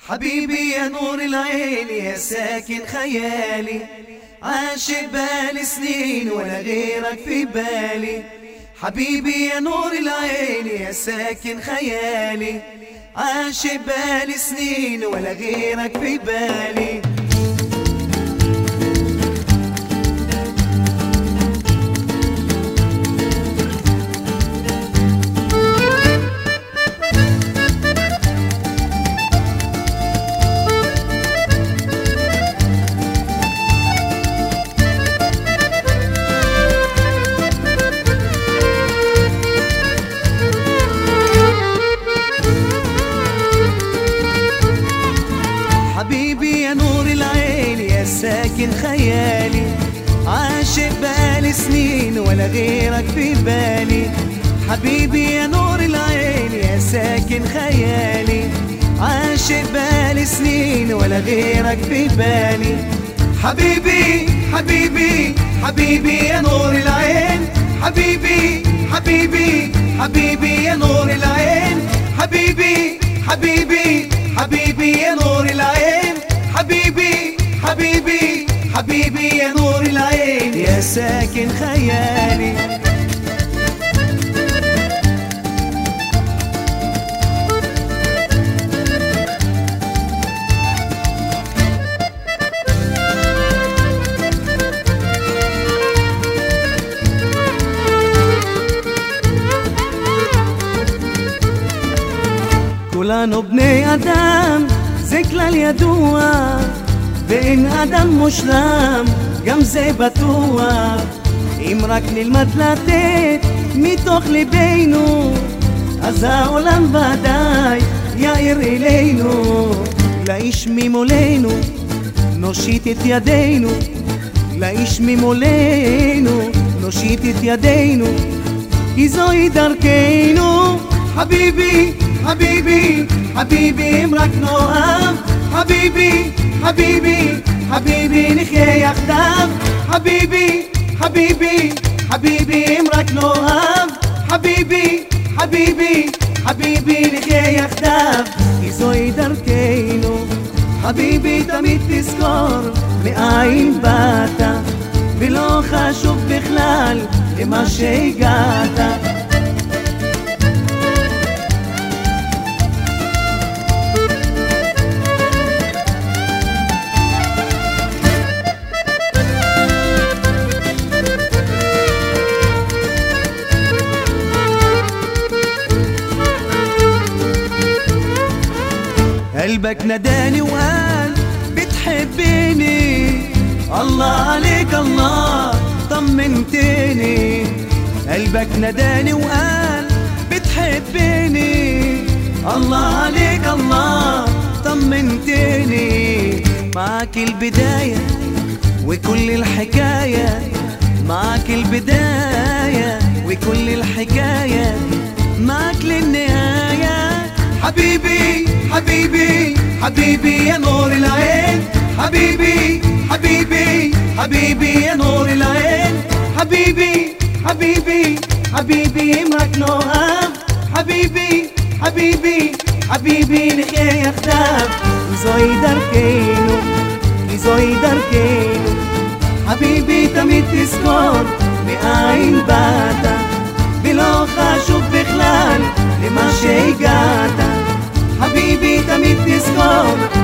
حبيبي يا نور العين يا ساكن خيالي، عاشق بالي سنين ولا غيرك في بالي. حبيبي يا نور العين يا ساكن خيالي، عاشق بالي سنين ولا غيرك في بالي. حبيبي يا نور العين يا ساكن خيالي، عاشق بالي سنين ولا غيرك في بالي. حبيبي يا نور العين يا ساكن خيالي، عاشق بالي سنين ولا غيرك في بالي. حبيبي حبيبي حبيبي يا نور العين، حبيبي حبيبي حبيبي يا نور العين. حبيبي حبيبي حبيبي يا نور العين، حبيبي حبيبي حبيبي يا نور العين يا ساكن خيالي. كلنا بني آدم زكلا اليدوى، بإن آدم مشلم גם זה בטוח. אם רק נלמד לתת מתוך ליבנו, אז העולם ודאי יאיר אלינו. לאיש ממולנו נושיט את ידינו, לאיש ממולנו נושיט את ידינו, כי זוהי דרכנו. حبيبي حبيبي حبيبي אם רק נאהב, حبيبي حبيبي حبيبي נחיה יחדיו. حبيبي حبيبي حبيبي אם רק נאהב, حبيبي حبيبي حبيبي נחיה יחדיו, כי זוהי דרכנו. حبيبي תמיד תזכור מאין באת, ולא חשוב בכלל למה שהגעת. قلبك ناداني وقال بتحبني، الله عليك الله طمنتني. قلبك ناداني وقال بتحبني، الله عليك الله طمنتني. معاك البداية وكل الحكاية، معاك البداية وكل الحكاية، معاك للنهاية. حبيبي حبيبي حبيبي يا نور العين، حبيبي حبيبي حبيبي يا نور العين. حبيبي حبيبي حبيبي אם רק נאהב, حبيبي حبيبي حبيبي נחיה יחדיו, כי זוהי דרכנו, כי זוהי דרכנו. حبيبي תמיד תזכור מאין באת, ולא חשוב בכלל למה שהגעת. حبيبي תמיד תזכור